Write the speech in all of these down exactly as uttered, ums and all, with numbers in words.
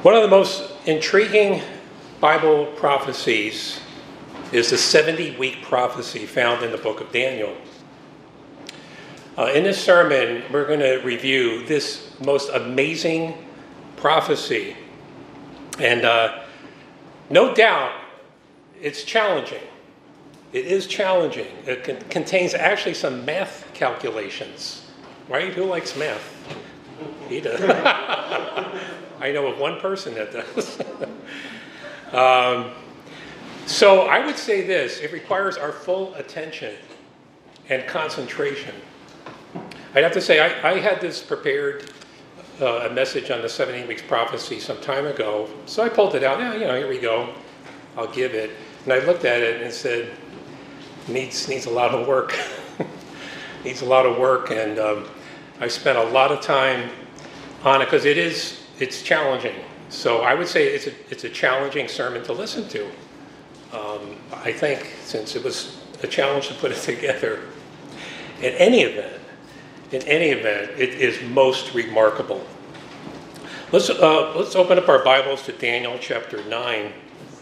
One of the most intriguing Bible prophecies is the seventy-week prophecy found in the book of Daniel. Uh, in this sermon, we're going to review this most amazing prophecy. And uh, no doubt, it's challenging. It is challenging. It con- contains actually some math calculations, right? Who likes math? He does. I know of one person that does. um, so I would say this, it requires our full attention and concentration. I'd have to say, I, I had this prepared, uh, a message on the seventeen weeks prophecy some time ago. So I pulled it out. Yeah, you know, here we go. I'll give it. And I looked at it and said, needs needs a lot of work. needs a lot of work. And um, I spent a lot of time on it because it is, it's challenging. So I would say it's a, it's a challenging sermon to listen to. Um, I think since it was a challenge to put it together. In any event, in any event, it is most remarkable. Let's uh, let's open up our Bibles to Daniel chapter nine.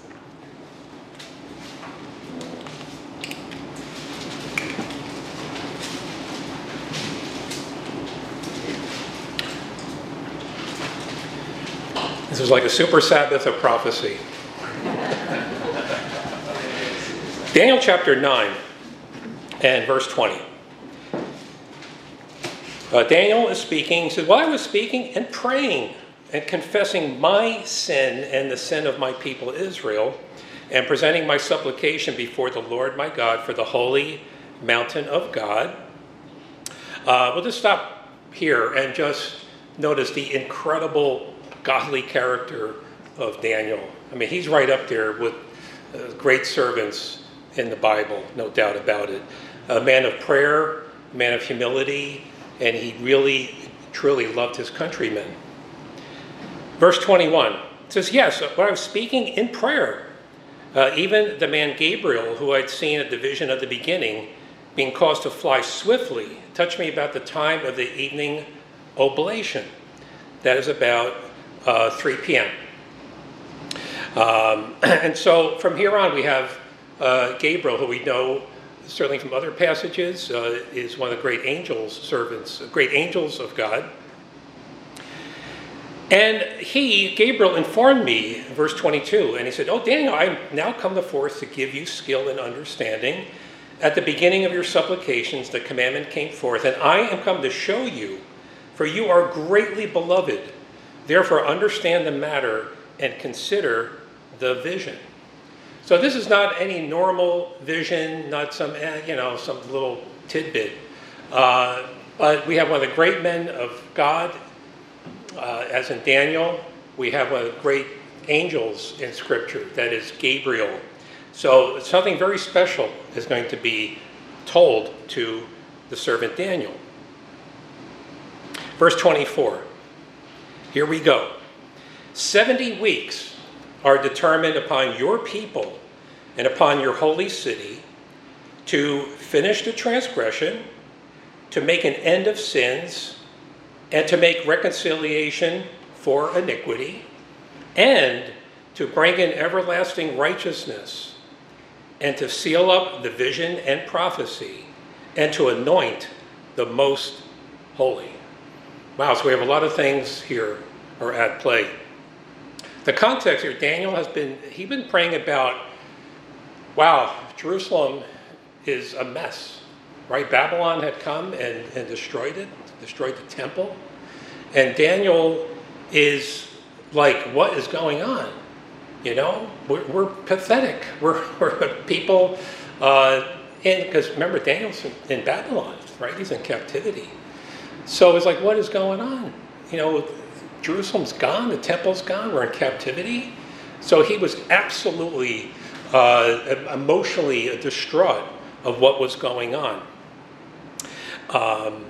This is like a super Sabbath of prophecy. Daniel chapter nine and verse twenty. Uh, Daniel is speaking. He said, "While I was speaking and praying and confessing my sin and the sin of my people Israel, and presenting my supplication before the Lord my God for the holy mountain of God." Uh, we'll just stop here and just notice the incredible godly character of Daniel. I mean, he's right up there with uh, great servants in the Bible, no doubt about it. A man of prayer, a man of humility, and he really, truly loved his countrymen. Verse twenty-one says, "Yes, when I was speaking in prayer, uh, even the man Gabriel, who I'd seen at the vision of the beginning, being caused to fly swiftly, touched me about the time of the evening oblation." That is about uh, three p.m. Um, and so from here on, we have uh, Gabriel, who we know certainly from other passages, uh, is one of the great angels, servants, great angels of God. And he, Gabriel, informed me, verse twenty-two, and he said, "Oh, Daniel, I am now come forth to give you skill and understanding. At the beginning of your supplications, the commandment came forth, and I am come to show you, for you are greatly beloved. Therefore, understand the matter and consider the vision." So this is not any normal vision, not some, you know, some little tidbit. Uh, but we have one of the great men of God, uh, as in Daniel. We have one of the great angels in Scripture, that is Gabriel. So something very special is going to be told to the servant Daniel. Verse twenty-four. Here we go. seventy weeks are determined upon your people and upon your holy city to finish the transgression, to make an end of sins, and to make reconciliation for iniquity, and to bring in everlasting righteousness, and to seal up the vision and prophecy, and to anoint the most holy. Wow, so we have a lot of things here are at play. The context here, Daniel has been, he's been praying about, wow, Jerusalem is a mess, right? Babylon had come and, and destroyed it, destroyed the temple. And Daniel is like, what is going on? You know, we're, we're pathetic. We're, we're people, uh, in, because remember, Daniel's in, in Babylon, right? He's in captivity. So it's like, what is going on? You know, Jerusalem's gone, the temple's gone, we're in captivity. So he was absolutely uh, emotionally distraught of what was going on. Um,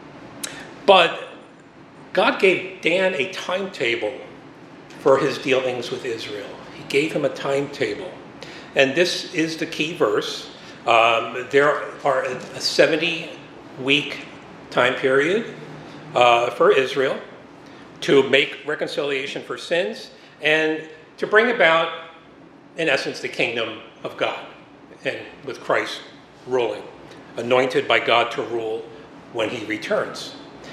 but God gave Dan a timetable for his dealings with Israel. He gave him a timetable. And this is the key verse. Um, there are a seventy-week time period uh, for Israel. to make reconciliation for sins and to bring about, in essence, the kingdom of God, and with Christ ruling, anointed by God to rule when he returns.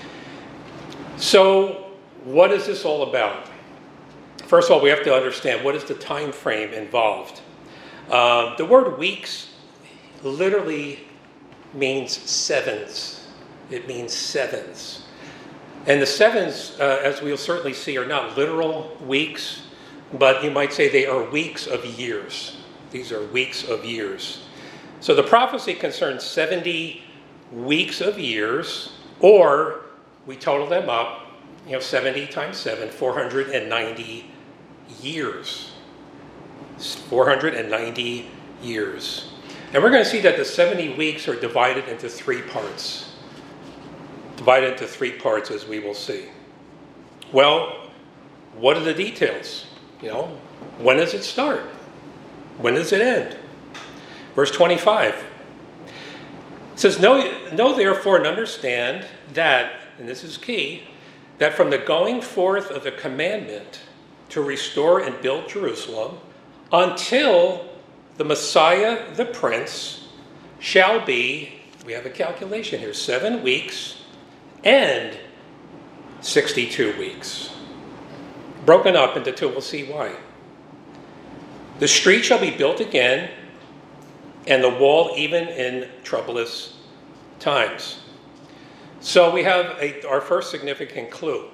So what is this all about? First of all, we have to understand what is the time frame involved. Uh, the word weeks literally means sevens. It means sevens. And the sevens, uh, as we'll certainly see, are not literal weeks, but you might say they are weeks of years. These are weeks of years. So the prophecy concerns seventy weeks of years, or we total them up, you know, seventy times seven, four hundred ninety years. four hundred ninety years. And we're going to see that the seventy weeks are divided into three parts. Divided into three parts, as we will see. Well, what are the details? You know, when does it start? When does it end? Verse twenty-five. It says, know, know therefore and understand that, and this is key, that from the going forth of the commandment to restore and build Jerusalem until the Messiah, the Prince, shall be, we have a calculation here, seven weeks and sixty-two weeks. Broken up into two, we'll see why. The street shall be built again, and the wall even in troublous times. So we have a, our first significant clue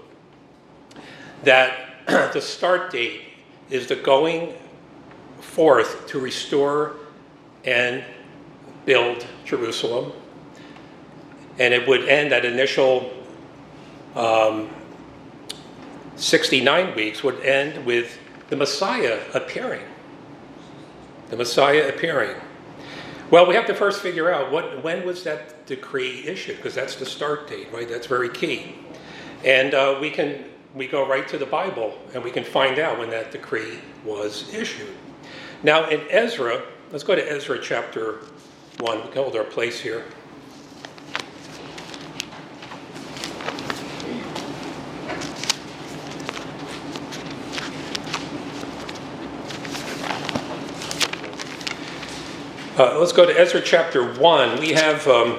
that the start date is the going forth to restore and build Jerusalem. And it would end that initial um, sixty-nine weeks would end with the Messiah appearing. The Messiah appearing. Well, we have to first figure out what when was that decree issued, because that's the start date, right? That's very key. And uh, we can we go right to the Bible and we can find out when that decree was issued. Now in Ezra, let's go to Ezra chapter one. We can hold our place here. Uh, let's go to Ezra chapter one. We have um,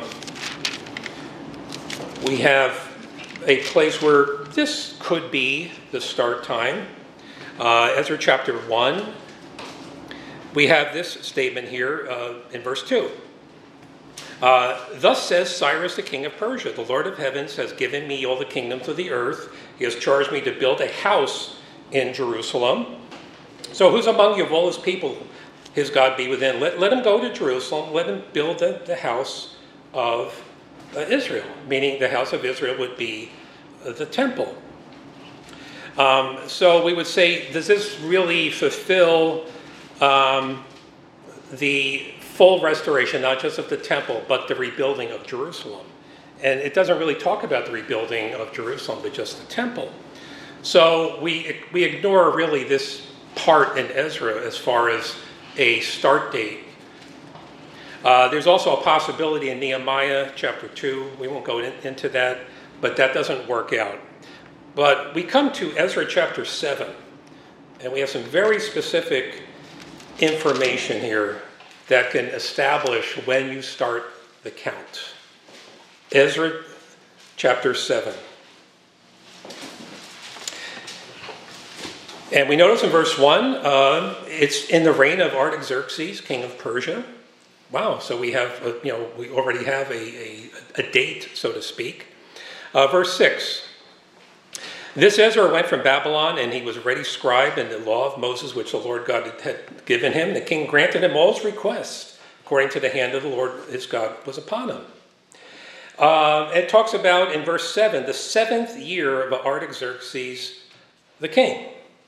we have a place where this could be the start time. Uh, Ezra chapter one. We have this statement here uh, in verse two. Uh, Thus says Cyrus the king of Persia, the Lord of heavens has given me all the kingdoms of the earth. He has charged me to build a house in Jerusalem. So who's among you of all his people? His God be within. Let, let him go to Jerusalem. Let him build the, the house of uh, Israel, meaning the house of Israel would be uh, the temple. Um, so we would say, does this really fulfill um, the full restoration, not just of the temple, but the rebuilding of Jerusalem? And it doesn't really talk about the rebuilding of Jerusalem, but just the temple. So we we ignore really this part in Ezra as far as a start date. Uh, there's also a possibility in Nehemiah chapter two. We won't go in, into that, but that doesn't work out. But we come to Ezra chapter seven, and we have some very specific information here that can establish when you start the count. Ezra chapter seven. And we notice in verse one, uh, it's in the reign of Artaxerxes, king of Persia. Wow, so we have, a, you know, we already have a, a, a date, so to speak. Uh, verse six. This Ezra went from Babylon, and he was a ready scribe in the law of Moses, which the Lord God had given him. The king granted him all his requests, according to the hand of the Lord his God was upon him. Uh, it talks about, in verse seven, the seventh year of Artaxerxes the king.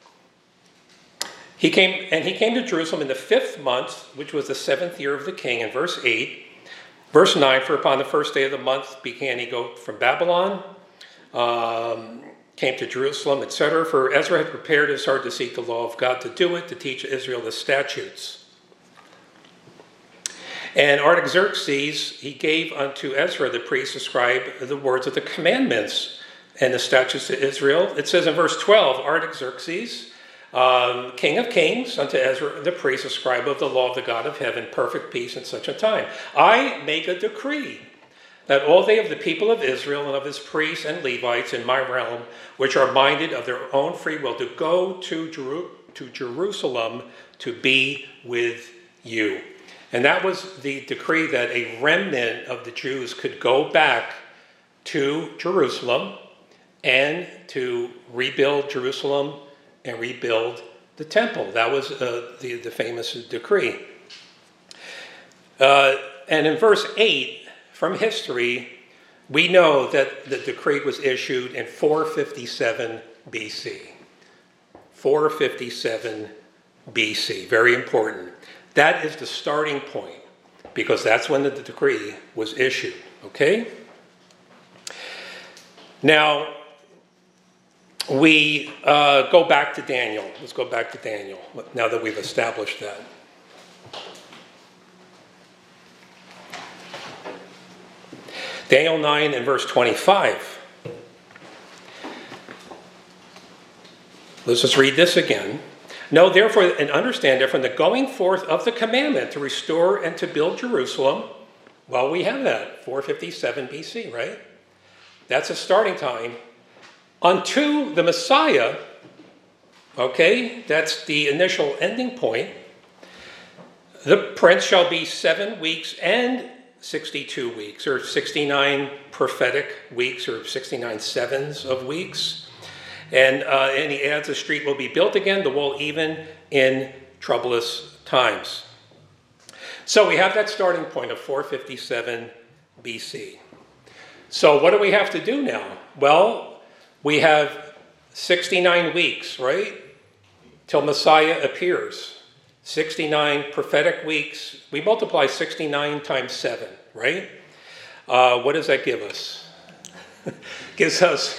He came, and he came to Jerusalem in the fifth month, which was the seventh year of the king, in verse eight. Verse nine, for upon the first day of the month began he go from Babylon, um, came to Jerusalem, et cetera. For Ezra had prepared his heart to seek the law of God, to do it, to teach Israel the statutes. And Artaxerxes, he gave unto Ezra the priest, the scribe, the words of the commandments and the statutes to Israel. It says in verse twelve, Artaxerxes, um, king of kings, unto Ezra the priest, a scribe of the law of the God of heaven, perfect peace in such a time. I make a decree that all they of the people of Israel and of his priests and Levites in my realm, which are minded of their own free will to go to, Jeru- to Jerusalem to be with you. And that was the decree that a remnant of the Jews could go back to Jerusalem and to rebuild Jerusalem and rebuild the temple. That was uh, the, the famous decree. Uh, and in verse eight, from history, we know that the decree was issued in four fifty-seven B C. four fifty-seven B C, very important. That is the starting point, because that's when the decree was issued, okay? Now, we uh, go back to Daniel. Let's go back to Daniel, now that we've established that. Daniel nine and verse twenty-five. Let's just read this again. Know therefore and understand that from the going forth of the commandment to restore and to build Jerusalem, well, we have that, four fifty-seven B C, right? That's a starting time. Unto the Messiah, okay, that's the initial ending point. The prince shall be seven weeks and sixty-two weeks, or sixty-nine prophetic weeks, or sixty-nine sevens of weeks. And, uh, and he adds, the street will be built again, the wall even in troublous times. So we have that starting point of four fifty-seven B C. So what do we have to do now? Well, we have sixty-nine weeks, right, till Messiah appears. sixty-nine prophetic weeks. We multiply sixty-nine times seven, right? Uh, what does that give us? Gives us...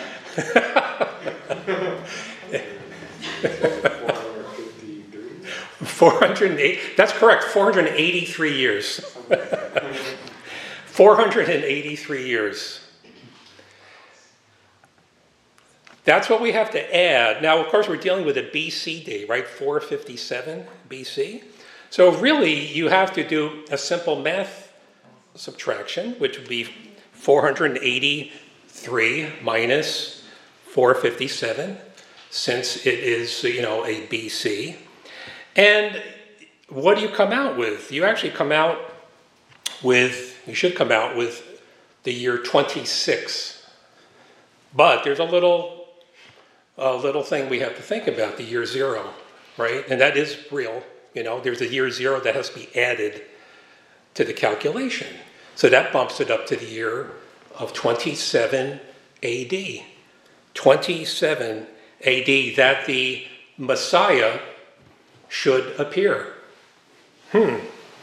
four hundred eight. That's correct. four hundred eighty-three years. four hundred eighty-three years. That's what we have to add. Now, of course, we're dealing with a B C date, right? four fifty-seven B C. So really, you have to do a simple math subtraction, which would be four hundred eighty-three minus four fifty-seven, since it is, you know, a B C. And what do you come out with? You actually come out with, you should come out with the year twenty-six. But there's a little a little thing we have to think about, the year zero, right? And that is real. You know, there's a year zero that has to be added to the calculation. So that bumps it up to the year of twenty-seven A D. twenty-seven A D, that the Messiah should appear. Hmm.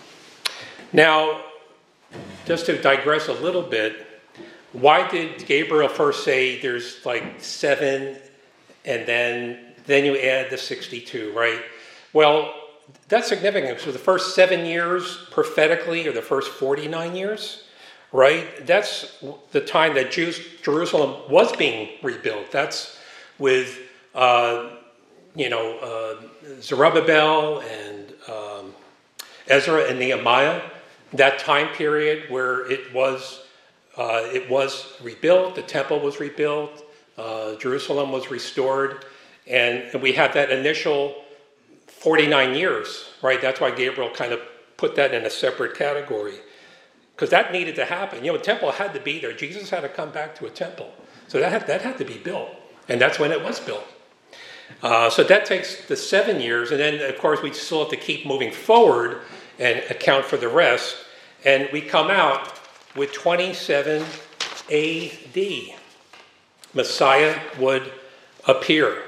Now, just to digress a little bit, why did Gabriel first say there's like seven and then, then you add the sixty-two, right? Well, that's significant. So the first seven years prophetically, or the first forty-nine years, right? That's the time that Jews, Jerusalem was being rebuilt. That's with, uh, you know, uh, Zerubbabel and um, Ezra and Nehemiah. That time period where it was, uh, it was rebuilt. The temple was rebuilt. Uh, Jerusalem was restored. And, and we had that initial forty-nine years, right? That's why Gabriel kind of put that in a separate category, because that needed to happen. You know, a temple had to be there. Jesus had to come back to a temple. So that had, that had to be built. And that's when it was built. Uh, so that takes the seven years. And then, of course, we still have to keep moving forward and account for the rest. And we come out with twenty-seven A D. Messiah would appear.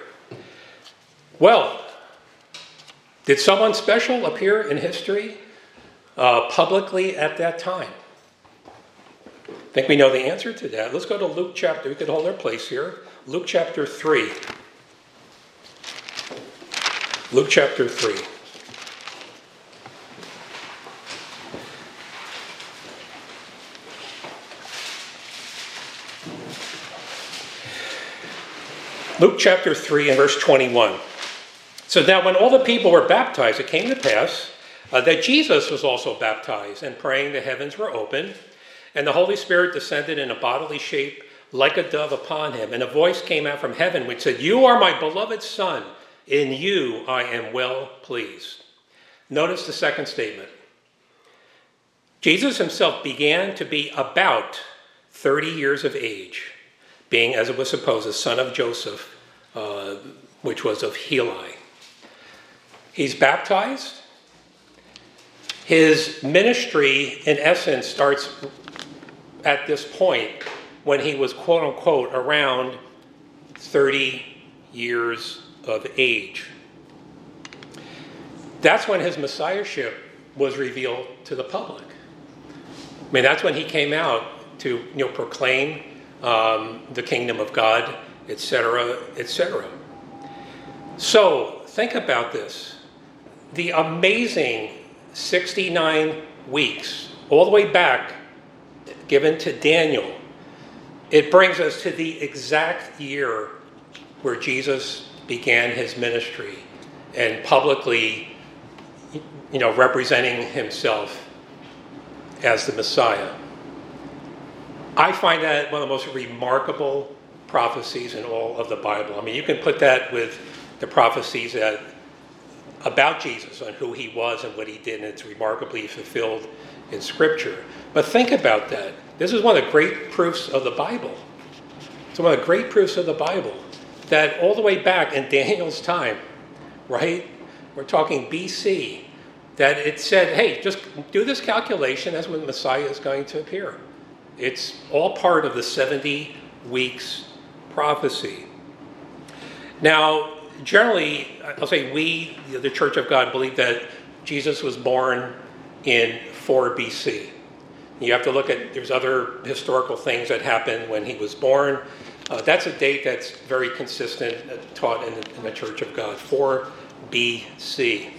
Well, did someone special appear in history uh, publicly at that time? I think we know the answer to that. Let's go to Luke chapter, we could hold our place here. Luke chapter three. Luke chapter three. Luke chapter three and verse twenty-one. So now when all the people were baptized, it came to pass uh, that Jesus was also baptized, and praying the heavens were opened, and the Holy Spirit descended in a bodily shape like a dove upon him. And a voice came out from heaven which said, "You are my beloved Son, in you I am well pleased." Notice the second statement. Jesus himself began to be about thirty years of age, being, as it was supposed, a son of Joseph, uh, which was of Heli. He's baptized. His ministry, in essence, starts at this point when he was, quote unquote, around thirty years of age. That's when his messiahship was revealed to the public. I mean, that's when he came out to, you know, proclaim um, the kingdom of God, et cetera, et cetera. So think about this. The amazing sixty-nine weeks, all the way back, given to Daniel, it brings us to the exact year where Jesus began his ministry and publicly, you know, representing himself as the Messiah. I find that one of the most remarkable prophecies in all of the Bible. I mean, you can put that with the prophecies that about Jesus on who he was and what he did, and it's remarkably fulfilled in Scripture. But think about that. This is one of the great proofs of the Bible. It's one of the great proofs of the Bible that all the way back in Daniel's time, right? We're talking B C, that it said, hey, just do this calculation as when Messiah is going to appear. It's all part of the seventy weeks prophecy. Now, generally, I'll say we, the Church of God, believe that Jesus was born in four B C. You have to look at, there's other historical things that happened when he was born. Uh, that's a date that's very consistent, uh, taught in the, in the Church of God, four B C.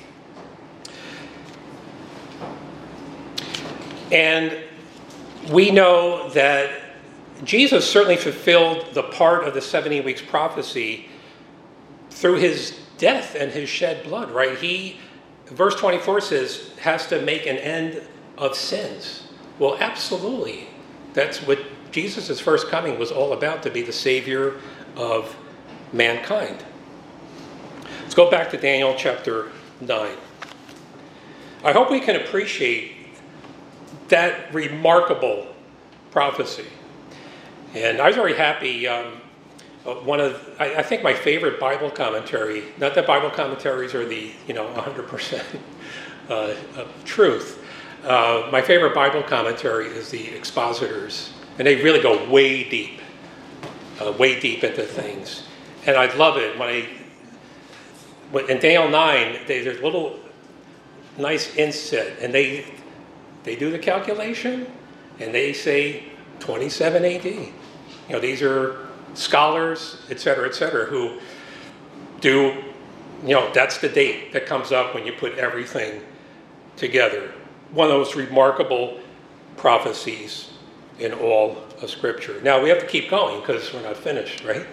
And we know that Jesus certainly fulfilled the part of the seventy weeks prophecy through his death and his shed blood, right? He, verse twenty-four says, has to make an end of sins. Well, absolutely. That's what Jesus' first coming was all about, to be the Savior of mankind. Let's go back to Daniel chapter nine. I hope we can appreciate that remarkable prophecy. And I was very happy. Um, one of, I, I think my favorite Bible commentary, not that Bible commentaries are the, you know, one hundred percent uh, of truth. Uh, my favorite Bible commentary is the Expositors. And they really go way deep, uh, way deep into things. And I love it when I, when, in Daniel nine, they, there's a little nice inset, and they they do the calculation, and they say twenty-seven A D. You know, these are scholars, et cetera, et cetera, who do, you know, that's the date that comes up when you put everything together. One of those remarkable prophecies in all of Scripture. Now, we have to keep going because we're not finished, right?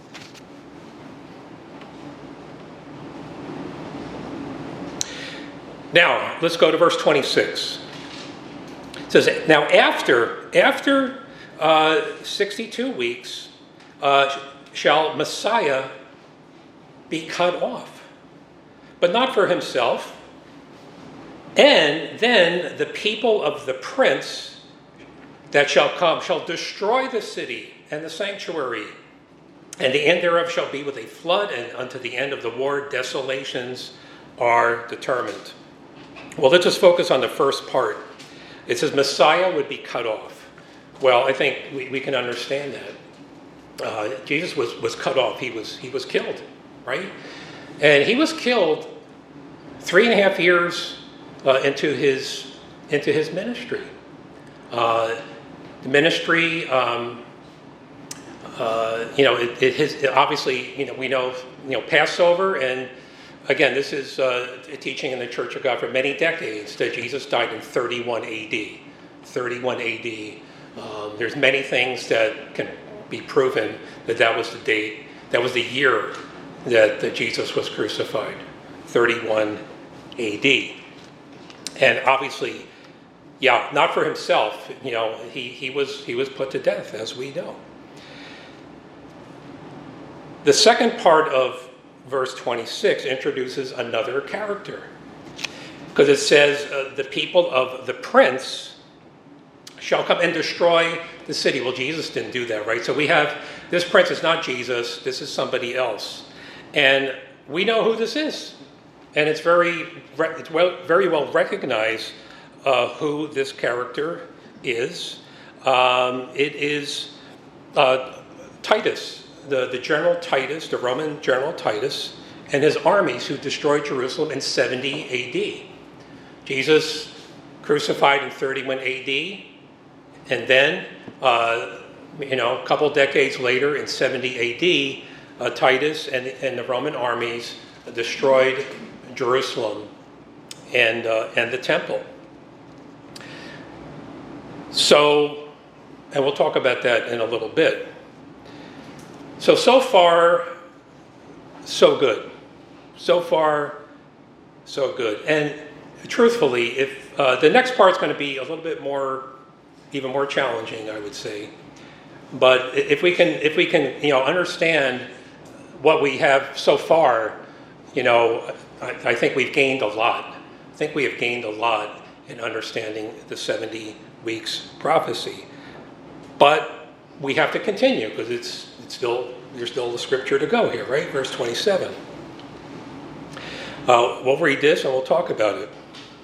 Now, let's go to verse twenty-six. It says, now after, after uh, sixty-two weeks, uh, shall Messiah be cut off, but not for himself. And then the people of the prince that shall come shall destroy the city and the sanctuary, and the end thereof shall be with a flood, and unto the end of the war desolations are determined. Well, let's just focus on the first part. It says Messiah would be cut off. Well, I think we, we can understand that. Uh, Jesus was, was cut off. He was, he was killed, right? And he was killed three and a half years uh, into his into his ministry. Uh, the ministry, um, uh, you know, it, it, his, it obviously, you know, we know, you know, Passover, and again, this is uh, a teaching in the Church of God for many decades that Jesus died in thirty-one A D. thirty-one A D. Um, there's many things that can be proven that that was the date That was the year that, that Jesus was crucified, thirty-one A D. And obviously, yeah, not for himself. You know, he, he was he was put to death, as we know. The second part of verse twenty-six introduces another character, because it says, uh, the people of the prince shall come and destroy the city. Well, Jesus didn't do that, right? So we have, this prince is not Jesus, this is somebody else. And we know who this is. And it's very, it's well, very well recognized uh, who this character is. Um, it is uh, Titus, the, the General Titus, the Roman General Titus, and his armies who destroyed Jerusalem in seventy A D. Jesus crucified in thirty-one A D, and then, uh, you know, a couple decades later in seventy A D, uh, Titus and, and the Roman armies destroyed Jerusalem and, uh, and the temple. So, and we'll talk about that in a little bit. So, so far, so good. So far, so good. And truthfully, if uh, the next part's going to be a little bit more, even more challenging, I would say. But if we can, if we can, you know, understand what we have so far, you know, I, I think we've gained a lot. I think we have gained a lot in understanding the seventy weeks prophecy. But we have to continue because it's it's still there's still a scripture to go here, right? Verse twenty-seven. Uh, we'll read this and we'll talk about it.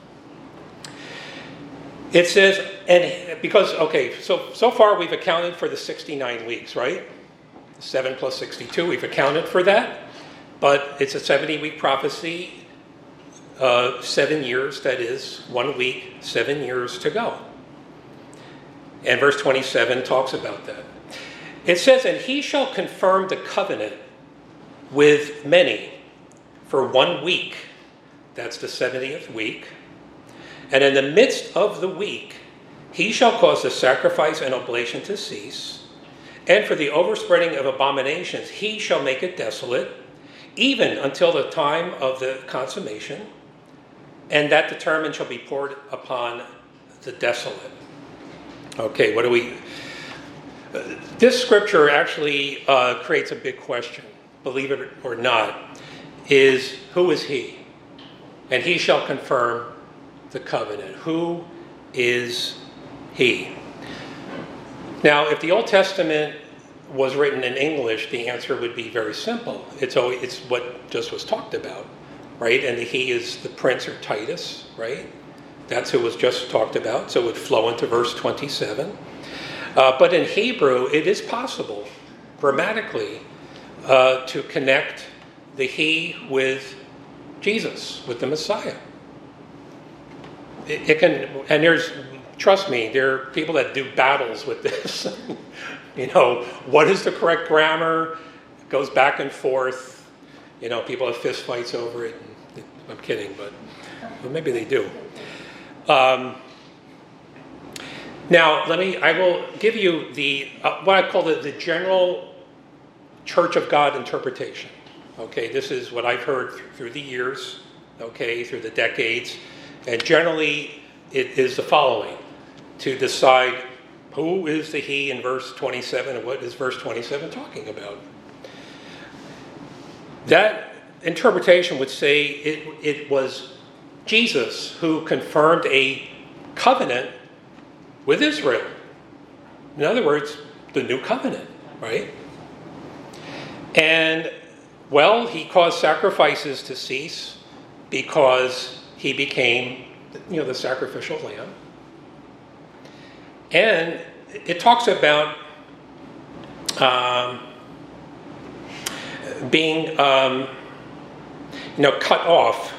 It says, and because, okay, so so far we've accounted for the sixty-nine weeks, right? seven plus sixty-two, we've accounted for that. But it's a seventy-week prophecy, uh, seven years, that is, one week, seven years to go. And verse twenty-seven talks about that. It says, and he shall confirm the covenant with many for one week. That's the seventieth week. And in the midst of the week, he shall cause the sacrifice and oblation to cease. And for the overspreading of abominations, he shall make it desolate, even until the time of the consummation. And that determined shall be poured upon the desolate. Okay, what do we... Uh, this scripture actually uh, creates a big question, believe it or not, is who is he? And he shall confirm the covenant. Who is he? Now, if the Old Testament was written in English, the answer would be very simple. It's always, it's what just was talked about, right? And the he is the prince or Titus, right? That's who was just talked about, so it would flow into verse twenty-seven. Uh, but in Hebrew, it is possible, grammatically, uh, to connect the he with Jesus, with the Messiah. It, it can, and there's, trust me, there are people that do battles with this. You know, what is the correct grammar? It goes back and forth. You know, people have fist fights over it. I'm kidding, but well, maybe they do. Um, now, let me, I will give you the, uh, what I call the, the general Church of God interpretation. Okay, this is what I've heard th- through the years, okay, through the decades. And generally, it is the following: to decide who is the he in verse twenty-seven and what is verse twenty-seven talking about. That interpretation would say it, it was Jesus who confirmed a covenant with Israel. In other words, the new covenant, right? And, well, he caused sacrifices to cease because he became, you know, the sacrificial lamb. And it talks about um, being, um, you know, cut off.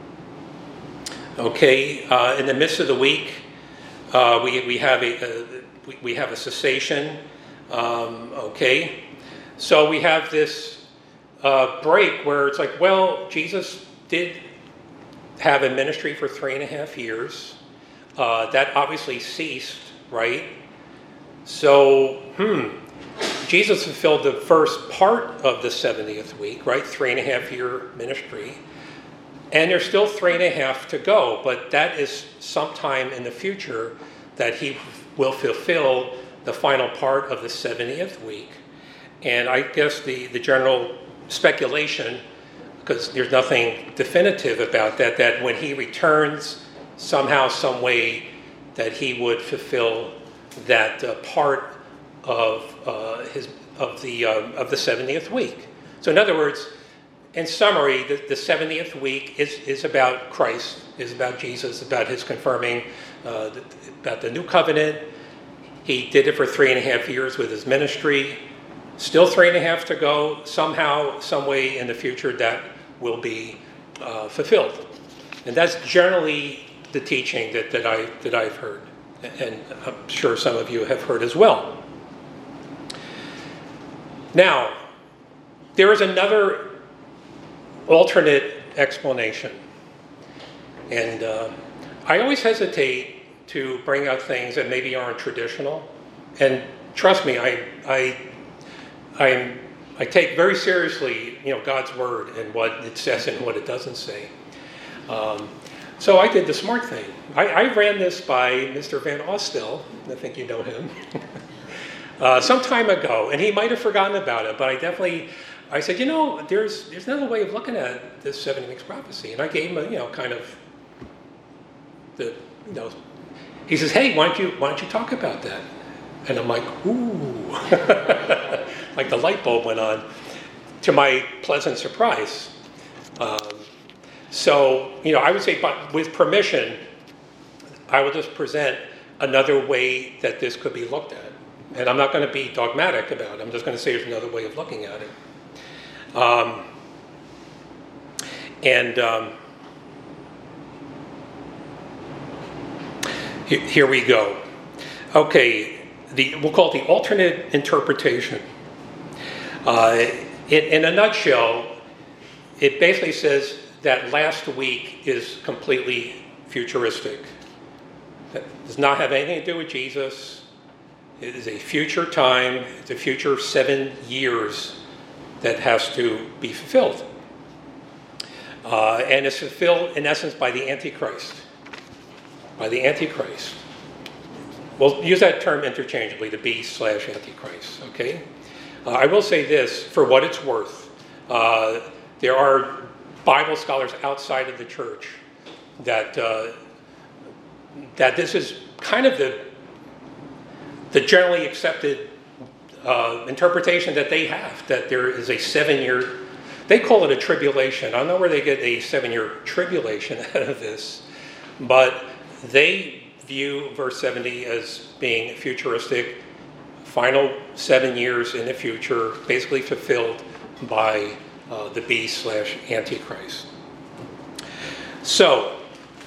Okay, uh, in the midst of the week, uh, we we have a, a we, we have a cessation. Um, okay, so we have this uh, break where it's like, well, Jesus did have a ministry for three and a half years. Uh, that obviously ceased, right? So, hmm, Jesus fulfilled the first part of the seventieth week, right? Three and a half year ministry. And there's still three and a half to go, but that is sometime in the future that he will fulfill the final part of the seventieth week. And I guess the, the general speculation, because there's nothing definitive about that, that when he returns, somehow, some way, that he would fulfill that uh, part of uh, his of the uh, of the seventieth week. So, in other words, in summary, the, the seventieth week is, is about Christ, is about Jesus, about his confirming, uh, the, about the new covenant. He did it for three and a half years with his ministry. Still three and a half to go. Somehow, some way in the future, that will be uh, fulfilled. And that's generally the teaching that, that, I, that I've heard. And I'm sure some of you have heard as well. Now, there is another alternate explanation. And uh, I always hesitate to bring out things that maybe aren't traditional. And trust me, I I I, I take very seriously, you know, God's word and what it says and what it doesn't say. Um, so I did the smart thing. I, I ran this by Mister Van Austell. I think you know him. uh, some time ago, and he might have forgotten about it, but I definitely. I said, you know, there's there's another way of looking at this seven weeks prophecy, and I gave him a, you know, kind of the, you know, he says, hey, why don't you why don't you talk about that? And I'm like, ooh, like the light bulb went on, to my pleasant surprise. Um, so, you know, I would say, but with permission, I will just present another way that this could be looked at, and I'm not going to be dogmatic about it. I'm just going to say there's another way of looking at it. Um, and um, here, here we go. Okay, the, we'll call it the alternate interpretation. Uh, in, in a nutshell, it basically says that last week is completely futuristic. It does not have anything to do with Jesus. It is a future time. It's a future seven years that has to be fulfilled. Uh, and it's fulfilled, in essence, by the Antichrist. By the Antichrist. We'll use that term interchangeably, the beast slash Antichrist, okay? Uh, I will say this, for what it's worth. Uh, there are Bible scholars outside of the church that, uh, that this is kind of the, the generally accepted Uh, interpretation that they have, that there is a seven-year, they call it a tribulation. I don't know where they get a seven-year tribulation out of this, but they view verse seventy as being futuristic, final seven years in the future, basically fulfilled by uh, the beast slash Antichrist. So,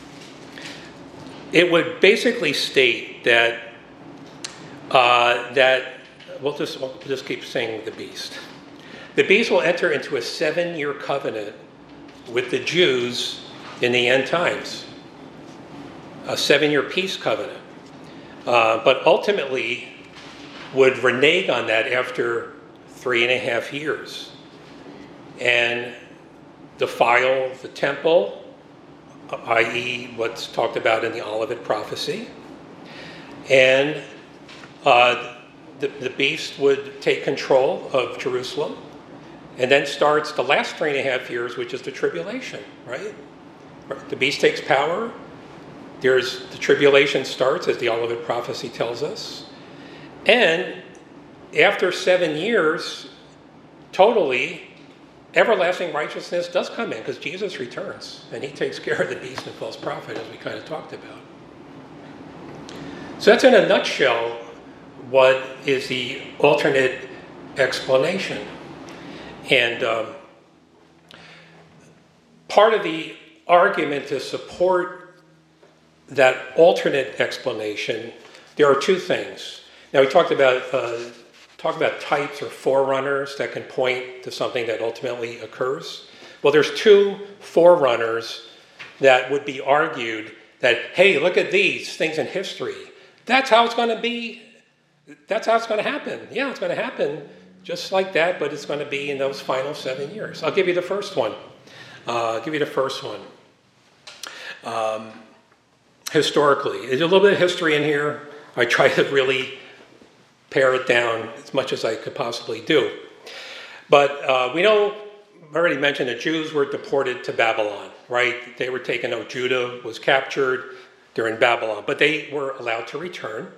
it would basically state that uh, that We'll just, we'll just keep saying the beast. The beast will enter into a seven-year covenant with the Jews in the end times. A seven-year peace covenant. Uh, but ultimately would renege on that after three and a half years. And defile the temple, that is what's talked about in the Olivet prophecy. And uh, The, the beast would take control of Jerusalem, and then starts the last three and a half years, which is the tribulation, right? The beast takes power. There's the tribulation starts, as the Olivet prophecy tells us. And after seven years, totally, everlasting righteousness does come in, because Jesus returns, and he takes care of the beast and false prophet, as we kind of talked about. So that's in a nutshell what is the alternate explanation. And um, part of the argument to support that alternate explanation, there are two things. Now, we talked about uh, talked about types or forerunners that can point to something that ultimately occurs. Well, there's two forerunners that would be argued that, hey, look at these things in history. That's how it's going to be. That's how it's going to happen. Yeah, it's going to happen just like that, but it's going to be in those final seven years. I'll give you the first one. Uh, I'll give you the first one. Um, historically, there's a little bit of history in here. I try to really pare it down as much as I could possibly do. But uh, we know, I already mentioned, the Jews were deported to Babylon, right? They were taken out. Judah was captured during Babylon, but they were allowed to return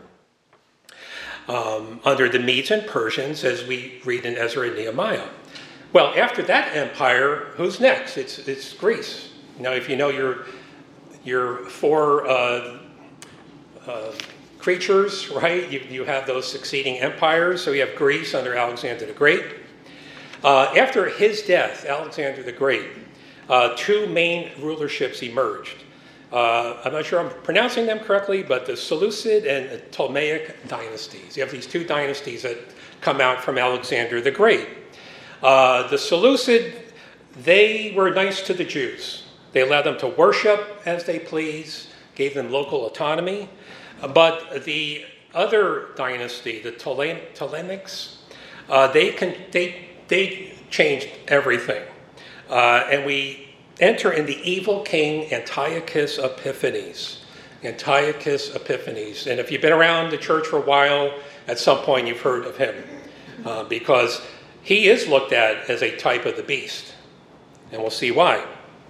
um, under the Medes and Persians, as we read in Ezra and Nehemiah. Well, after that empire, who's next? It's it's Greece. Now, if you know your your four uh, uh, creatures, right? You, you have those succeeding empires. So you have Greece under Alexander the Great. Uh, after his death, Alexander the Great, uh, two main rulerships emerged. Uh, I'm not sure I'm pronouncing them correctly, but the Seleucid and Ptolemaic dynasties. You have these two dynasties that come out from Alexander the Great. Uh, the Seleucid, they were nice to the Jews. They allowed them to worship as they please, gave them local autonomy. But the other dynasty, the Ptolemaics, uh, they, can, they, they changed everything. Uh, and we enter in the evil king Antiochus Epiphanes. Antiochus Epiphanes. And if you've been around the church for a while, at some point you've heard of him. Uh, because he is looked at as a type of the beast. And we'll see why.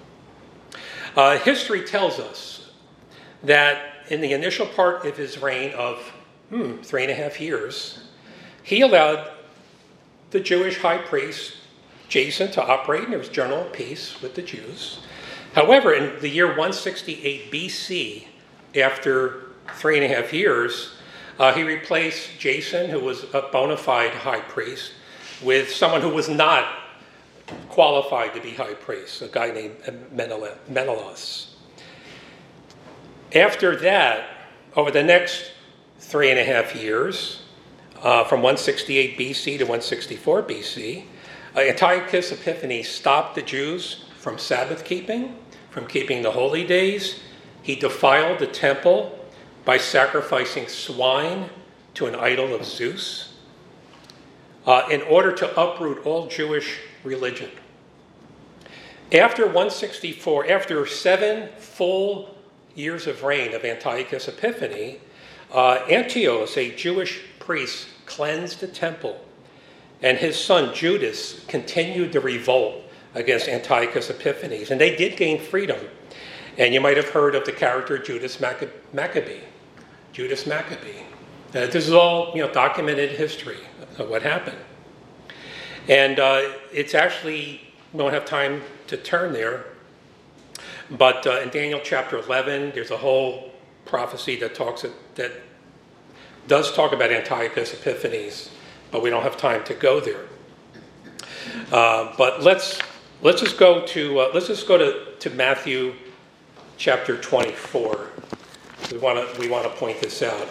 Uh, history tells us that in the initial part of his reign of hmm, three and a half years, he allowed the Jewish high priest, Jason, to operate, and there was general peace with the Jews. However, in the year one sixty-eight B C, after three and a half years, uh, he replaced Jason, who was a bona fide high priest, with someone who was not qualified to be high priest, a guy named Menelaus. After that, over the next three and a half years, uh, from one sixty-eight B C to one sixty-four B C, uh, Antiochus Epiphanes stopped the Jews from Sabbath keeping, from keeping the holy days. He defiled the temple by sacrificing swine to an idol of Zeus uh, in order to uproot all Jewish religion. After one sixty-four, after seven full years of reign of Antiochus Epiphanes, uh, Antiochus, a Jewish priest, cleansed the temple, and his son Judas continued the revolt against Antiochus Epiphanes, and they did gain freedom. And you might have heard of the character Judas Maccabee. Judas Maccabee. Uh, this is all, you know, documented history of what happened. And uh, it's actually, we don't have time to turn there, but uh, in Daniel chapter eleven, there's a whole prophecy that talks that does talk about Antiochus Epiphanes, but we don't have time to go there. Uh, but let's let's just go to uh, let's just go to, to Matthew chapter twenty-four. We want to we want to point this out.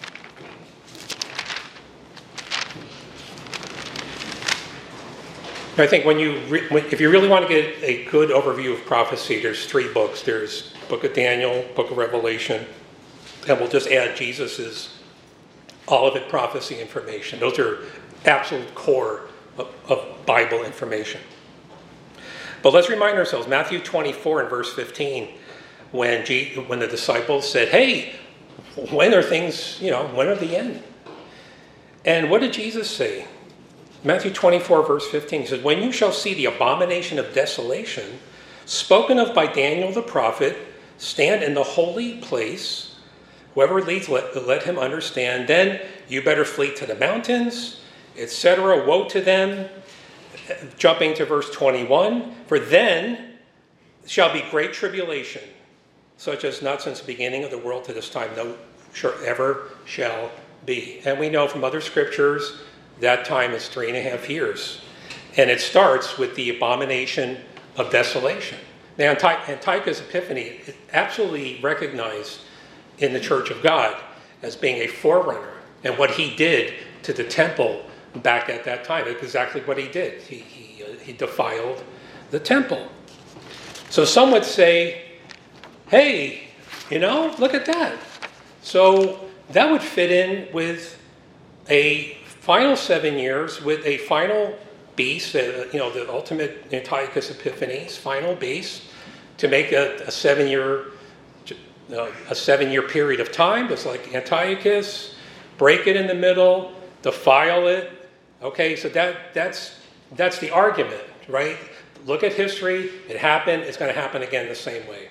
I think when you re- when, if you really want to get a good overview of prophecy, there's three books. There's Book of Daniel, Book of Revelation, and we'll just add Jesus's Olivet prophecy information. Those are absolute core of, of Bible information. But let's remind ourselves, Matthew twenty-four and verse fifteen, when G, when the disciples said, "Hey, when are things, you know, when are the end?" And what did Jesus say? Matthew twenty-four, verse fifteen, he says, "When you shall see the abomination of desolation, spoken of by Daniel the prophet, stand in the holy place. Whoever leads, let, let him understand. Then you better flee to the mountains, et cetera. Woe to them." Jumping to verse twenty-one, "For then shall be great tribulation, such as not since the beginning of the world to this time, no sure ever shall be." And we know from other scriptures that time is three and a half years. And it starts with the abomination of desolation. Now, Antiochus Epiphanes is absolutely recognized in the Church of God as being a forerunner. And what he did to the temple back at that time, it's exactly what he did. He, he, uh, he defiled the temple. So some would say, hey, you know, look at that. So that would fit in with a final seven years with a final beast, uh, you know, the ultimate Antiochus Epiphanes, final beast, to make a, a seven-year uh, a seven-year period of time, just like Antiochus, break it in the middle, defile it. Okay, so that that's that's the argument, right? Look at history. It happened. It's going to happen again the same way.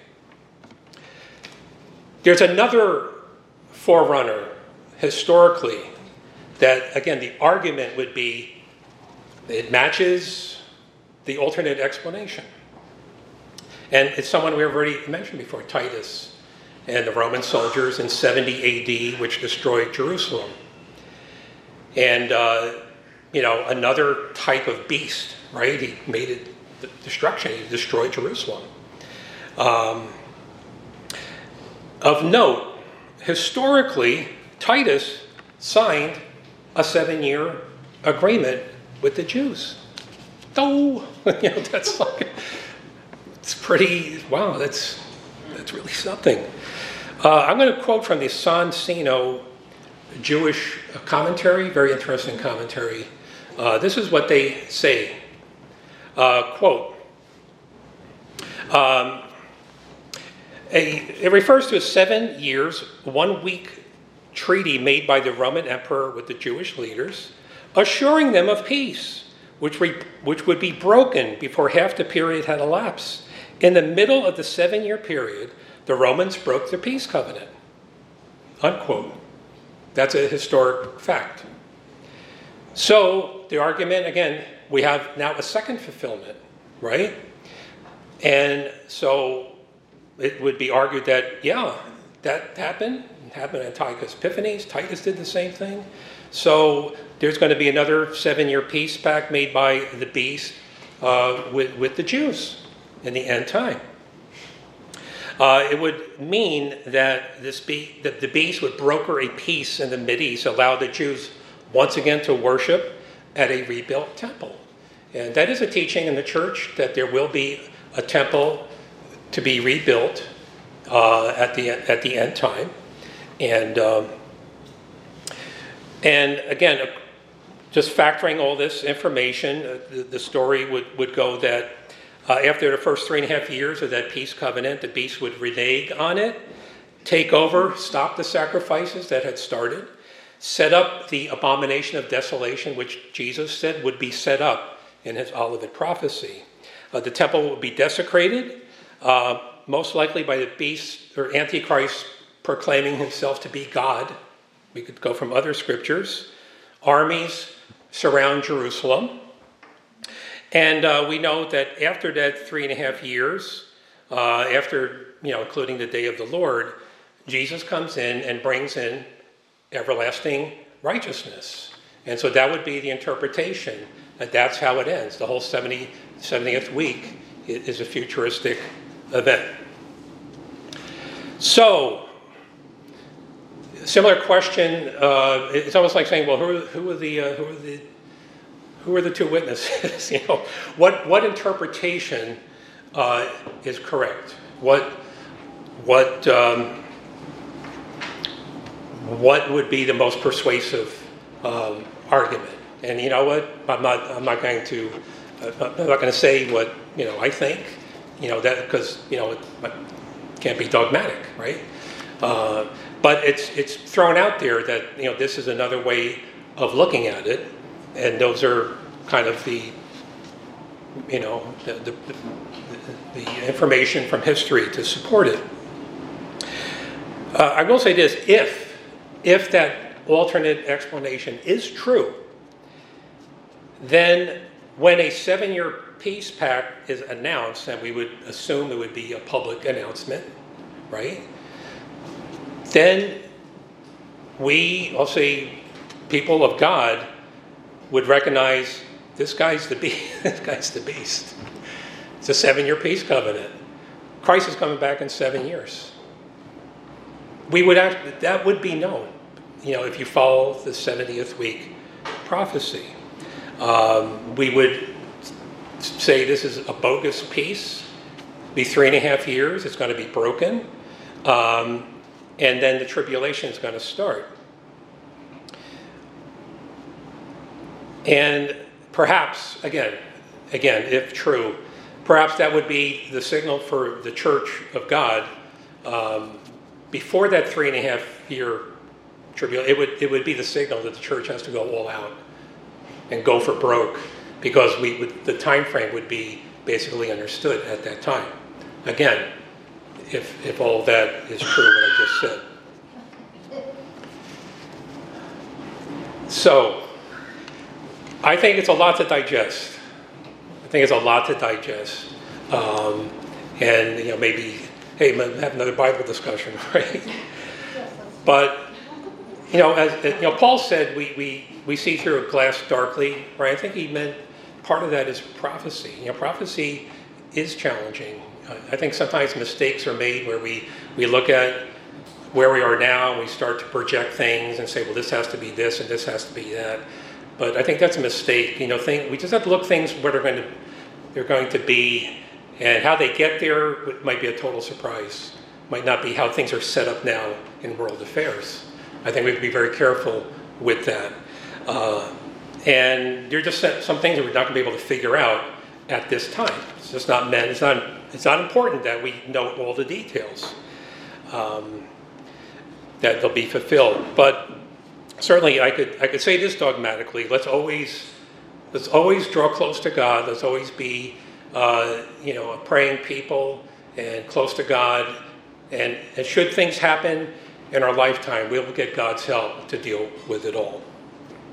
There's another forerunner historically that, again, the argument would be it matches the alternate explanation. And it's someone we've already mentioned before, Titus and the Roman soldiers in seventy A D, which destroyed Jerusalem. And, uh, you know, another type of beast, right? He made it the destruction. He destroyed Jerusalem. Um, of note, historically, Titus signed a seven-year agreement with the Jews. Oh, you know, that's like, it's pretty, wow, that's that's really something. Uh, I'm going to quote from the San Sino Jewish commentary, very interesting commentary. Uh, this is what they say. Uh, quote, um, a, it refers to a seven years, one week treaty made by the Roman emperor with the Jewish leaders, assuring them of peace, which, re, which would be broken before half the period had elapsed. In the middle of the seven-year period, the Romans broke the peace covenant. Unquote. That's a historic fact. So the argument, again, we have now a second fulfillment, right? And so it would be argued that, yeah, that happened. It happened at Antiochus Epiphanes. Titus did the same thing. So there's going to be another seven-year peace pact made by the beast uh, with, with the Jews in the end time. Uh, it would mean that, this be, that the beast would broker a peace in the Mideast, allow the Jews once again to worship at a rebuilt temple. And that is a teaching in the church, that there will be a temple to be rebuilt uh, at the at the end time. And um, and again, just factoring all this information, uh, the, the story would, would go that uh, after the first three and a half years of that peace covenant, the beast would renege on it, take over, stop the sacrifices that had started, set up the abomination of desolation, which Jesus said would be set up in his Olivet prophecy. Uh, the temple would be desecrated, uh, most likely by the beast or Antichrist proclaiming himself to be God. We could go from other scriptures. Armies surround Jerusalem. And uh, we know that after that three and a half years, uh, after, you know, including the day of the Lord, Jesus comes in and brings in everlasting righteousness. And so that would be the interpretation, that that's how it ends. The whole seventy, seventieth week is a futuristic event. So, similar question. Uh, it's almost like saying, well, who, who are the uh, who are the who are the two witnesses? You know, what what interpretation uh, is correct? What what um, what would be the most persuasive um, argument? And you know what? I'm not I'm not going to I'm not going to say what you know I think. You know that because you know it can't be dogmatic, right? Uh, but it's it's thrown out there that you know this is another way of looking at it, and those are kind of the you know the the, the, the information from history to support it. Uh, I will say this: if if that alternate explanation is true, then when a seven-year peace pact is announced, and we would assume it would be a public announcement, right? Then we, I'll say, people of God would recognize this guy's the beast. This guy's the beast. It's a seven-year peace covenant. Christ is coming back in seven years. We would act, that would be known, you know, if you follow the seventieth week prophecy. Um, we would say this is a bogus peace, be three and a half years, it's going to be broken, um, and then the tribulation is going to start. And perhaps, again, again, if true, perhaps that would be the signal for the Church of God um, before that three and a half year tribulation. It would it would be the signal that the church has to go all out and go for broke, because we would, the time frame would be basically understood at that time. Again, if if all that is true, what I just said. So, I think it's a lot to digest. I think it's a lot to digest. Um, and, you know, maybe, hey, have another Bible discussion, right? But, you know, as you know, Paul said, we, we, we see through a glass darkly, right? I think he meant part of that is prophecy. You know, prophecy is challenging. I think sometimes mistakes are made where we, we look at where we are now and we start to project things and say, well, this has to be this and this has to be that. But I think that's a mistake. You know, think, we just have to look things where they're going to they're going to be, and how they get there might be a total surprise. Might not be how things are set up now in world affairs. I think we have to be very careful with that. Uh, and there are just some things that we're not going to be able to figure out at this time. It's just not meant. It's not. It's not important that we know all the details. Um, that they'll be fulfilled, but certainly I could I could say this dogmatically. Let's always let's always draw close to God. Let's always be uh, you know a praying people and close to God. And, and should things happen in our lifetime, we'll get God's help to deal with it all.